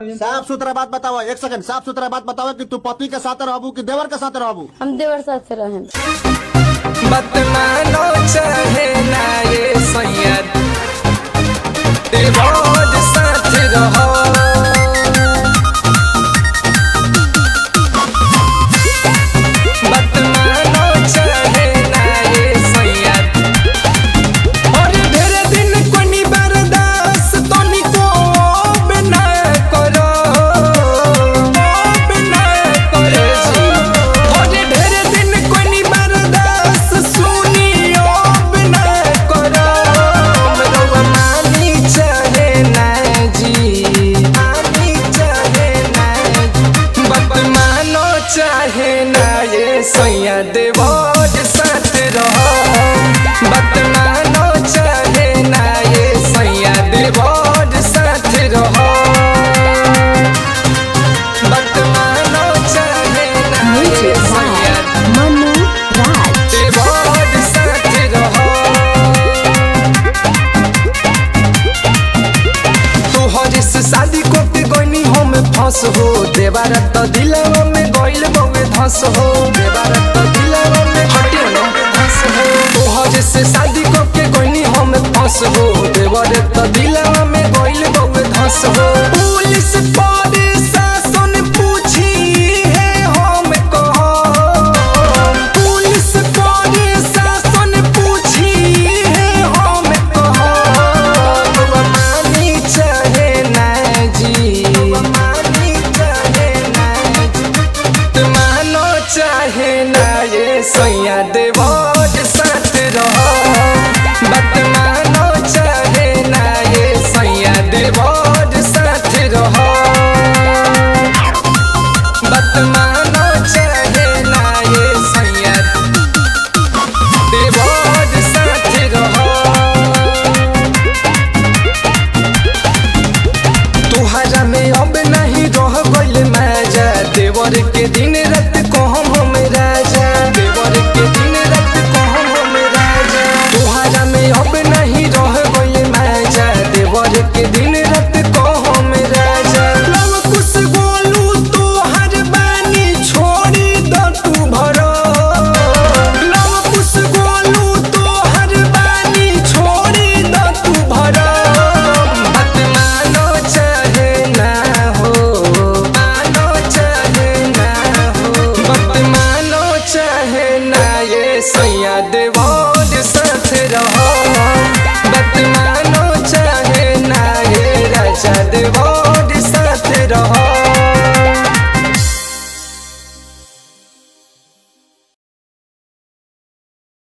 साफ सुथरा बात बताओ, एक सेकंड, साफ सुथरा बात बताओ कि तू पति के साथ रहबू कि देवर के साथ रहबू? हम देवर साथ रहे। मत मानो चाहे ना ये सैयद, देवर साथ रहो। मत मानो चाहे ना ये सैयद, और ढेर दिन कोनी बर्दाश्त तो निको बिना करो, बिना करे जी। और ढेर दिन कोनी बर्दाश्त सुनियो बिना करो। मरवा मानी चाहे ना जी, मानी चाहे ना जी, बात मानो चाहे ना ये सैया, देवर साथ रहो। बात मानो चाहे ना ये सैया, देवर साथ रहो। बात मानो चाहे ना ये सैया, मनु राज। देवर साथ रहो। तोहरे से शादी को के गईनी हम फंस हो, देवर तो दिलवा में गइल बउए धस हो, देवर तो दिलवा में हटे न धस हो। तोहरे से शादी को के गईनी हम फंस हो, देवर तो दिलवा में गइल बउए धस हो। पुलिस